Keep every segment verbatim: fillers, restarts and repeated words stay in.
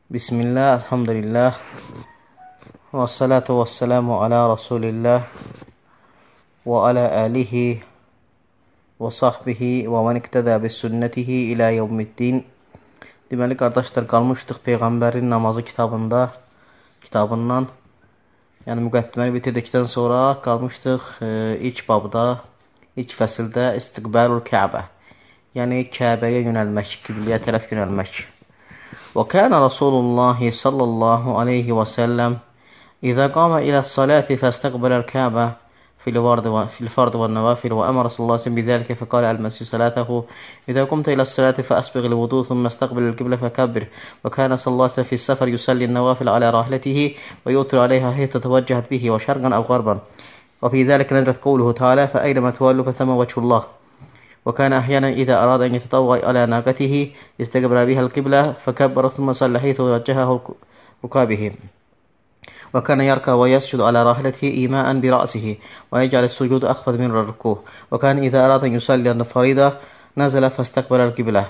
Bismillah, elhamdülillah, və salatu və selamu ala Rasulillah, və ala alihi, və sahbihi, və mən iqtədə bi sünnətihi ilə yevmiddin. Deməli, qardaşlar, qalmışdıq Peyğəmbərin namazı kitabında, kitabından, yəni müqəddiməni bitirdikdən sonra qalmışdıq e, ilk babda, ilk fəsildə istiqbalul Kəbə, yəni Kəbəyə yönəlmək, qibləyə tərəf yönəlmək. وكان رسول الله صلى الله عليه وسلم إذا قام إلى الصلاة فاستقبل الكعبة في الفرض في الفرض والنوافل، وأمر صلى الله عليه وسلم بذلك فقال المسيح صلاته إذا قمت إلى الصلاة فأسبغ الوضوء ثم استقبل القبلة فكبر. وكان صلى الله عليه وسلم في السفر يصلي النوافل على راحلته ويؤتر عليها حيث توجهت به وشرقا أو غربا، وفي ذلك نزلت قوله تعالى فأينما تولوا فثم وجه الله. وكان أحيانا إذا أراد أن يتطوع على ناقته استقبل بها القبلة فكبر ثم صلى حيث وجهه ركابه. وكان يركع ويسجد على راحلته إيماء برأسه ويجعل السجود أخفض من الركوع. وكان إذا أراد أن يصلي الفريضة نزل فاستقبل القبلة.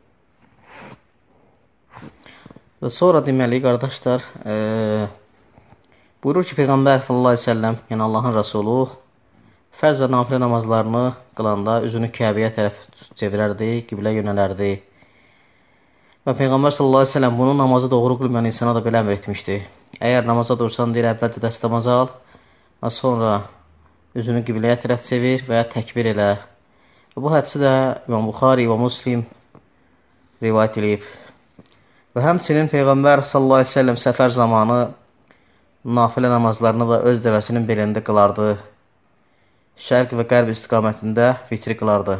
Sonra deməli qardaşlar, e, buyurur ki Peyğəmbər sallallahu əleyhi və səlləm, yəni Allahın Rəsulu, fərz və nafilə namazlarını qılanda üzünü Kəbəyə tərəf çevirərdi, qiblə yönələrdi. Və Peyğəmbər sallallahu əleyhi və səlləm bunu namazı doğru qılmayan insana da belə əmr etmişdi. Əgər namaza dursan, deyir, əvvəlcə dəstəmaz al və sonra üzünü qibləyə tərəf çevir və ya təkbir elə. Və bu hədisi də İmam Buxari və Muslim rivayət edib. Və həmçinin Peyğəmbər sallallahu əleyhi və səlləm səfər zamanı nafilə namazlarını da öz dəvəsinin belində qılardı. Şərq və qərb istiqamətində vitri qılardı.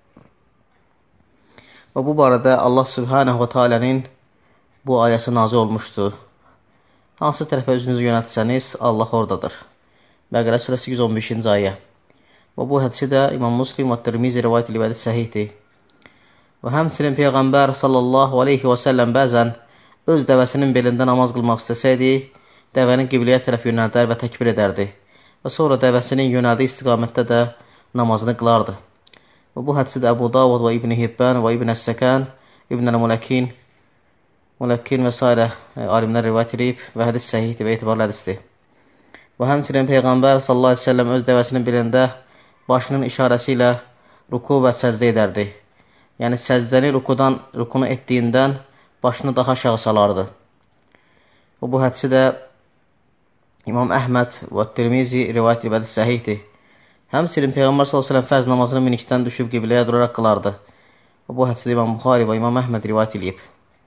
Və bu barədə Allah Subhanahu və Teala'nın bu ayəsi nazil olmuşdu. Hansı tərəfə üzünüzü yönəltsəniz, Allah oradadır. Bəqərə surəsi yüz on beşinci ayə. Və bu hədisi də İmam Muslim və Tirmizi rivayət edib səhihdir. Və həmçinin Peyğəmbər sallallahu aleyhi və səlləm bəzən öz dəvəsinin belində namaz qılmaq istəsəydi, dəvənin qibləyə tərəf yönəldər və təkbir edərdi. Və sonra dəvəsinin yönəldiyi istiqamətdə də namazını qılardı. Və bu hədisi də Əbu Davud və İbn Hibban və İbn Əs-Səkan, İbn Əl-Mələkin, Mələkin və s. alimlər rivayət edib və hədis səhihdir və etibarlı hədisdir. Və həmçinin Peyğəmbər sallallahu əleyhi və səlləm öz dəvəsinin belində başının işarəsi ilə ruku və səcdə edərdi. Yəni səcdəni rukudan, rukunu etdiyindən başını daha aşağı salardı. Və bu hədisi də İmam Əhməd və Tirmizi rivayət edib səhihdir. Həmçinin Peyğəmbər sallallahu əleyhi və səlləm fərz namazını minikdən düşüb qibləyə duraraq qılardı. Və bu hədisi İmam Buxari və İmam Əhməd rivayət edib.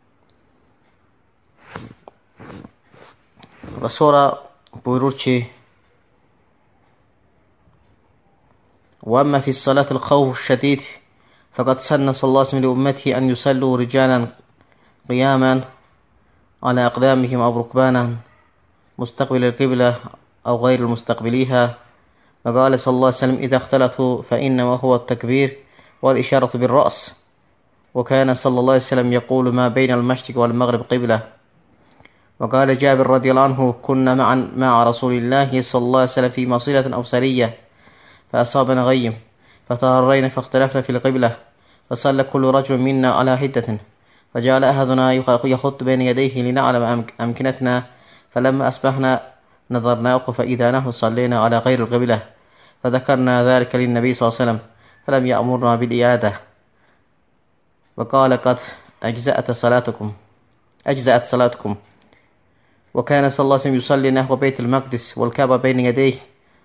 Və sonra buyurur ki: "Və əmmə fis salatil xawf şədid, fəqad sənə sallallahu əleyhi və səlləm li ümmetihi an yusallu ricalan qiyaman ala aqdamihim aw rukbanan مستقبل القبلة أو غير المستقبليها. وقال صلى الله عليه وسلم إذا اختلطوا فإنما هو التكبير والإشارة بالرأس. وكان صلى الله عليه وسلم يقول ما بين المشرق والمغرب قبلة. وقال جابر رضي الله عنه كنا مع, مع رسول الله صلى الله عليه وسلم في مصيرة أو سرية فأصابنا غيم فتهرينا فاختلفنا في القبلة فصلى كل رجل منا على حدة فجعل أحدنا يخط بين يديه لنعلم أمكنتنا فلما أصبحنا نظرناه فإذا نحن صلينا على غير القبلة فذكرنا ذلك للنبي صلى الله عليه وسلم فلم يأمرنا بالإعادة وقال قد أجزأت صلاتكم أجزأت صلاتكم. وكان صلى الله عليه وسلم يصلي نحو بيت المقدس والكعبة بين يديه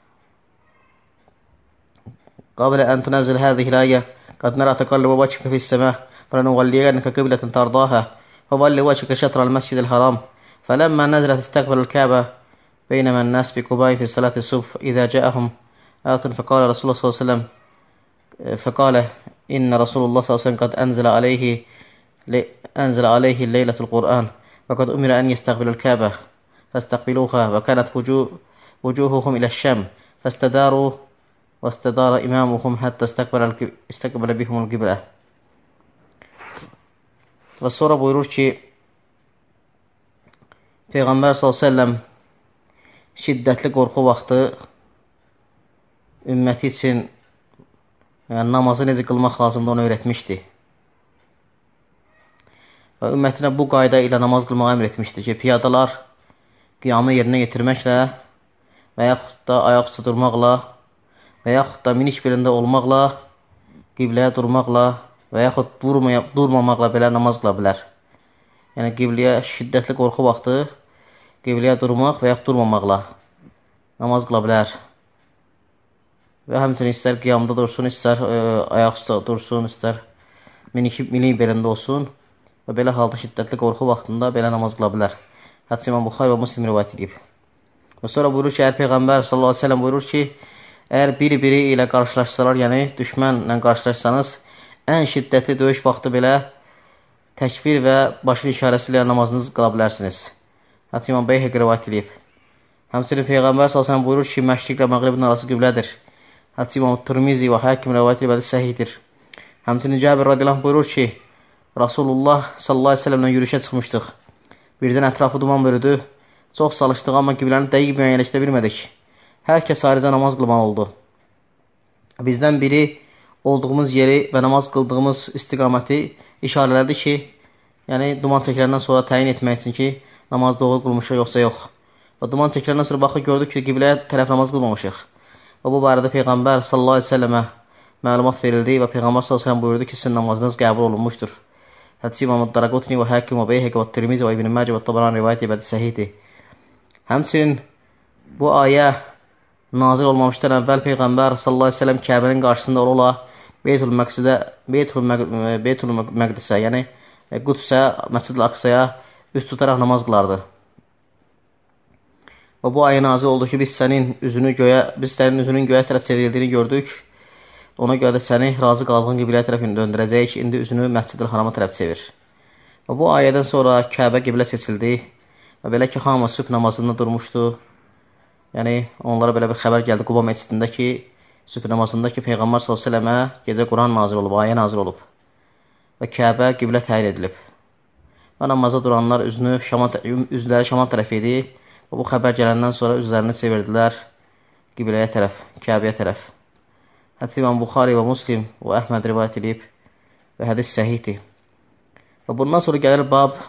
قبل أن تنزل هذه الآية قد نرى تقلب وجهك في السماء فلنولينك قبلة ترضاها فولي وجهك شطر المسجد الحرام. فلما نزلت استقبل الكعبة بينما الناس بقباء في صلاة الصبح إذا جاءهم آت فقال رسول الله صلى الله عليه وسلم فقال إن رسول الله صلى الله عليه وسلم قد أنزل عليه أنزل عليه الليلة القرآن وقد أمر أن يستقبل الكعبة فاستقبلوها وكانت وجوه وجوههم إلى الشام فاستداروا واستدار إمامهم حتى استقبل استقبل بهم القبلة. Və sonra buyurur ki Peyğəmbər sallallahu əleyhi və səlləm şiddətli qorxu vaxtı ümməti üçün yəni, namazı necə qılmaq lazımdır onu öyrətmişdi. və ümmətinə bu qayda ilə namaz qılmağa əmr etmişdir ki, piyadalar qiyamı yerinə yetirməklə və yaxud da ayaq üstə durmaqla və yaxud da minik belində olmaqla, qibləyə durmaqla və yaxud durmamaqla belə namaz qıla bilər. Yəni, qibləyə şiddətli qorxu vaxtı qibləyə durmaq və yaxud durmamaqla namaz qıla bilər. Və həmçinin istər qiyamda dursun, istər ə, ayaq üstə dursun, istər minik, minik belində olsun və belə halda şiddətli qorxu vaxtında belə namaz qıla bilər. Hədis İmam Buxari və Müslim rivayət edib. Və sonra buyurur ki, əgər Peyğəmbər sallallahu əleyhi və səlləm buyurur ki, əgər biri-biri ilə qarşılaşsalar, yəni düşmənlə qarşılaşsanız, ən şiddətli döyüş vaxtı belə təkbir və başın işarəsi ilə namazınızı qıla bilərsiniz. Hədis İmam Beyhəqi rivayət edib. Həmçinin Peyğəmbər sallallahu əleyhi və səlləm buyurur ki, məşriq və məğribin arası qiblədir. Hədis İmam Tirmizi və Hakim rivayət edib, hədis səhihdir. Həmçinin Cabir radiyallahu anh buyurur ki, Rasulullah sallallahu əleyhi və səlləmlə yürüyüşə çıxmışdıq. Birdən ətrafı duman bürüdü. Çox çalışdıq, amma qibləni dəqiq müəyyənləşdirə bilmədik. Hər kəs ayrıca namaz qılmalı oldu. Bizdən biri olduğumuz yeri və namaz qıldığımız istiqaməti işarələdi ki, yəni duman çəkiləndən sonra təyin etmək üçün ki, namaz doğru qılmışıq yoxsa yox. Və duman çəkiləndən sonra baxıb gördük ki, qibləyə tərəf namaz qılmamışıq. Və bu barədə Peyğəmbər sallallahu əleyhi və səlləmə məlumat verildi və Peyğəmbər sallallahu əleyhi və səlləm buyurdu ki, sizin namazınız qəbul olunmuşdur. Hədis İmam Daraqutni və Hakim və Beyhəqi və Tirmizi və İbn Məcə və Tabarani rivayət edib, hədis səhihdir. Həmçinin bu ayə nazil olmamışdan əvvəl Peyğəmbər sallallahu əleyhi və səlləm Kəbənin qarşısında ola Beytul Məqsidə, Beytul Beytul Məqdisə, yəni Qudsə, Məscid-i Aqsaya üst tutaraq namaz qılardı. Və bu ayə nazil oldu ki, biz sənin üzünü göyə, biz sənin üzünün göyə tərəf çevrildiyini gördük. Ona görə də səni razı qaldığın qibləyə tərəf döndürəcək, indi üzünü Məscid-i Harama tərəf çevir. Və bu ayədən sonra Kəbə qiblə seçildi və belə ki, hamı sübh namazında durmuşdu. Yəni, onlara belə bir xəbər gəldi Quba məscidində ki, sübh namazında ki, Peyğəmbər sallallahu əleyhi və səlləmə gecə Quran nazil olub, ayə nazil olub və Kəbə qiblə təyin edilib. Və namaza duranlar üzünü şama, üzləri şamal tərəf idi və bu xəbər gələndən sonra üzlərini çevirdilər qibləyə tərəf, Kəbəyə tərəf. Hədis İmam Buxari və Müslim və Əhməd rivayət edib və hədis səhihdir. Və bundan sonra gəlir bab,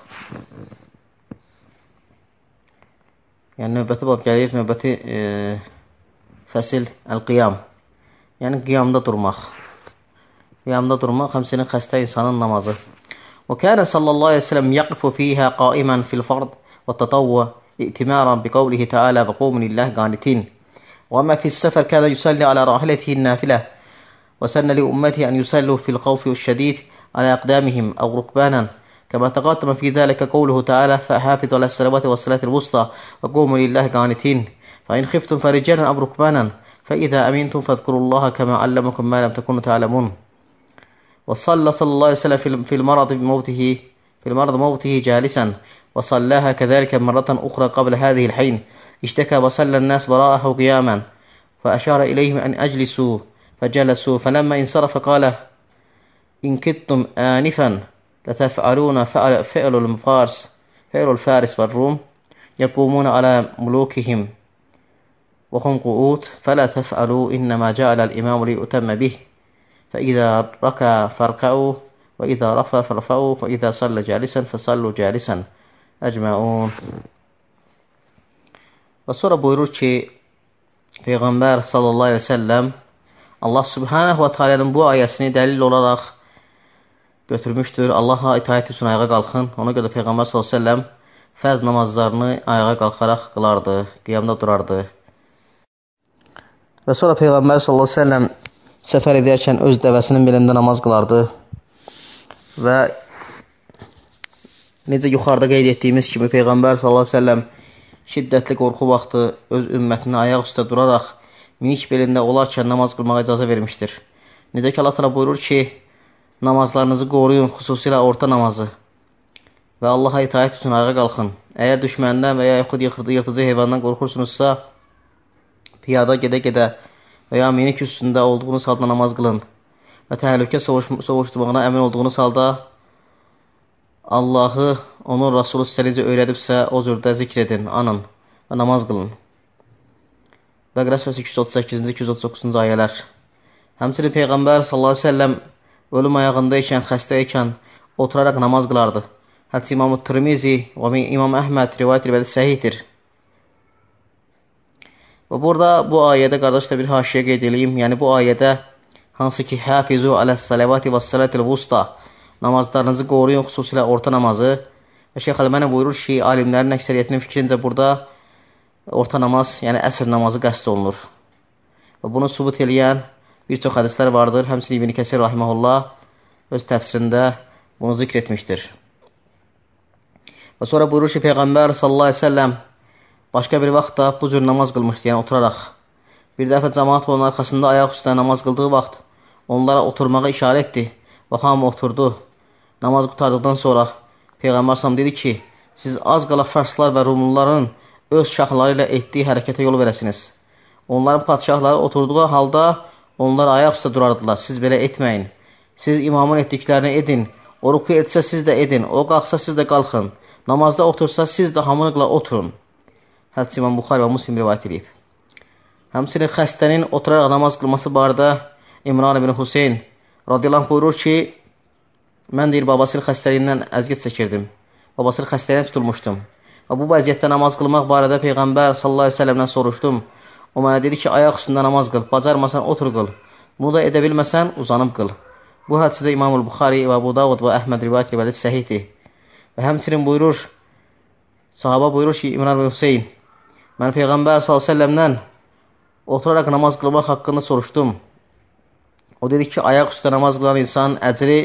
yəni növbəti bab gəlir, növbəti e, fəsil əl-qiyam, yəni qiyamda durmaq. Qiyamda durmaq həmçinin xəstə insanın namazı. Və kənə sallallahu aleyhi ve sellem yəqifu fiyhə qaimən fil fard və tatavvə i'timaran bi qavlihi teala və qovmun illəh qanitin. وأما في السفر كان يصلي على راحلته النافلة وسن لأمته أن يصلوا في الخوف الشديد على أقدامهم أو ركبانا كما تقدم في ذلك قوله تعالى فحافظوا على الصلوات والصلاة الوسطى وقوموا لله قانتين فإن خفتم فرجالا أو ركبانا فإذا أمنتم فاذكروا الله كما علمكم ما لم تكونوا تعلمون. وصلى صلى الله عليه وسلم في المرض بموته في المرض موته جالسا وصلاها كذلك مرة أخرى قبل هذه الحين اشتكى وصلى الناس وراءه قياما فأشار إليهم أن أجلسوا فجلسوا فلما انصرف قال إن كدتم آنفا لتفعلون فعل, فعل الفارس فعل الفارس والروم يقومون على ملوكهم وهم قعود فلا تفعلوا إنما جعل الإمام ليؤتم به فإذا ركع فاركعوا وإذا رفع فارفعوا فإذا صلى جالسا فصلوا جالسا أجمعون. Və sonra buyurur ki, Peyğəmbər sallallahu aleyhi və səlləm Allah subhanahu və teala'nın bu ayəsini dəlil olaraq götürmüşdür. Allaha itaət üçün ayağa qalxın. Ona görə Peyğəmbər sallallahu aleyhi və səlləm fərz namazlarını ayağa qalxaraq qılardı, qiyamda durardı. Və sonra Peyğəmbər sallallahu aleyhi və səlləm səfər edərkən öz dəvəsinin belində namaz qılardı. Və necə yuxarıda qeyd etdiyimiz kimi Peyğəmbər sallallahu aleyhi və səlləm şiddətli qorxu vaxtı öz ümmətini ayaq üstə duraraq minik belində olarkən namaz qılmağa icazə vermişdir. Necə ki Allah təala buyurur ki, namazlarınızı qoruyun, xüsusilə orta namazı və Allaha itaət üçün ayağa qalxın. Əgər düşməndən və ya yaxud yırtıcı heyvandan qorxursunuzsa, piyada gedə-gedə və ya minik üstündə olduğunuz halda namaz qılın və təhlükə soğuşdurmağına əmin olduğunuz halda Allahı, onun Rasulü sizə necə öyrədibsə, o cürdə zikr edin, anın və namaz qılın. Bəqərə surəsi iki yüz otuz səkkizinci iki yüz otuz doqquzuncu ayələr. Həmçinin Peyğəmbər sallallahu aleyhi və səlləm ölüm ayağında ikən, xəstə ikən oturaraq namaz qılardı. Hədisi İmam-ı Tirmizi və İmam Əhməd rivayət edilmədə səhihdir. Və burada bu ayədə qardaşlar bir haşiyə qeyd edeyim. Yəni bu ayədə hansı ki Hafizu aləs-salavati və-s-salatil vusta namazlarınızı qoruyun, xüsusilə orta namazı. Və Şeyx Əlbani buyurur ki, alimlərin əksəriyyətinin fikrincə burada orta namaz, yəni əsr namazı qəsd olunur. Və bunu sübut eləyən bir çox hədislər vardır. Həmçinin İbn Kəsir rahimehullah öz təfsirində bunu zikr etmişdir. Və sonra buyurur ki, Peyğəmbər sallallahu əleyhi və səlləm başqa bir vaxt da bu cür namaz qılmışdı, yəni oturaraq. Bir dəfə cəmaat onun arxasında ayaq üstə namaz qıldığı vaxt onlara oturmağa işarə etdi və hamı oturdu. Namaz qutardıqdan sonra Peyğəmbər sallallahu dedi ki, siz az qala farslar və rumluların öz şahları ilə etdiyi hərəkətə yol verəsiniz. Onların padşahları oturduğu halda onlar ayaq üstə durardılar. Siz belə etməyin. Siz imamın etdiklərini edin. O ruku etsə siz də edin. O qalxsa siz də qalxın. Namazda otursa siz də hamılıqla oturun. Hədis İmam Buxari və Müslim rivayət edib. Həmçinin xəstənin oturaraq namaz qılması barədə İmran ibn Hüseyn radiyallahu anh buyurur ki, mən deyir, babasının xəstəliyindən əziyyət çəkirdim. Babasının xəstəliyindən tutulmuşdum. Və bu vəziyyətdə namaz qılmaq barədə Peyğəmbər sallallahu əleyhi və səlləmdən soruşdum. O mənə dedi ki, ayaq üstündə namaz qıl, bacarmasan otur qıl. Bunu da edə bilməsən uzanıb qıl. Bu hədisdə İmam-ül Buxari və Əbu Davud və Əhməd rivayət edilmədə səhihdir. Və həmçinin buyurur, sahaba buyurur ki, İmran ibn Hüseyn, mən Peyğəmbər sallallahu əleyhi və səlləmdən oturaraq namaz qılmaq haqqında soruşdum. O dedi ki, ayaq üstə namaz qılan insanın əcri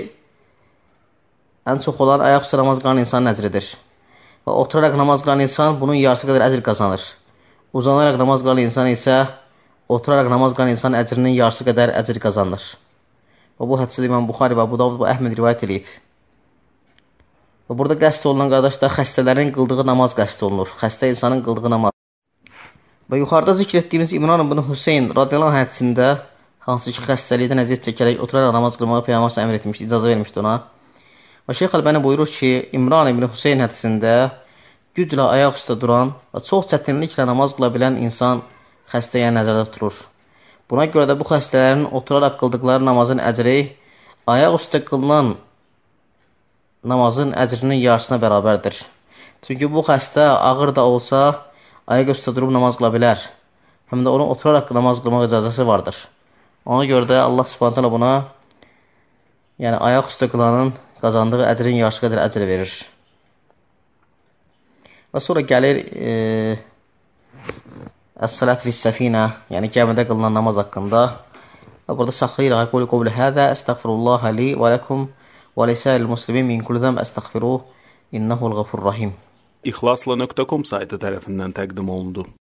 ən çox olan ayaq üstə namaz qılan insanın əcridir. Və oturaraq namaz qılan insan bunun yarısı qədər əcr qazanır. Uzanaraq namaz qılan insan isə oturaraq namaz qılan insanın əcrinin yarısı qədər əcr qazanır. Və bu hədisdə İmam Buxari və Əbu Davud və Əhməd rivayət edib. Və burada qəsd olunan qardaşlar, xəstələrin qıldığı namaz qəsd olunur. Xəstə insanın qıldığı namaz. Və yuxarıda zikr etdiyimiz İmran ibn Hüseyn radiyallahu anh hədisində hansı ki xəstəlikdən əziyyət çəkərək oturaraq namaz qılmağı Peyğəmbər əmr etmişdi, icazə vermişdi ona. Və Şeyx Əlbani buyurur ki, İmran ibn Hüseyn hədisində güclə ayaq üstə duran və çox çətinliklə namaz qıla bilən insan xəstəyə nəzərdə tutulur. Buna görə də bu xəstələrin oturaraq qıldıqları namazın əcri ayaq üstə qılınan namazın əcrinin yarısına bərabərdir. Çünki bu xəstə ağır da olsa ayaq üstə durub namaz qıla bilər. Həm də onun oturaraq namaz qılmaq icazəsi vardır. Ona görə də Allah Subhanahu taala buna, yəni ayaq üstə qılanın qazandığı əcrin yarısı qədər əcr verir. Və sonra gəlir e, Əs-salat fis-səfinə, yəni gəmidə qılınan namaz haqqında. Və burada saxlayırıq. Qul qawli hada estəğfirullah li və lakum və lisa'il muslimin min kulli zəm estəğfiruh innehu'l-ğafurur rahim. İxlasla nöqtə com saytı tərəfindən təqdim olundu.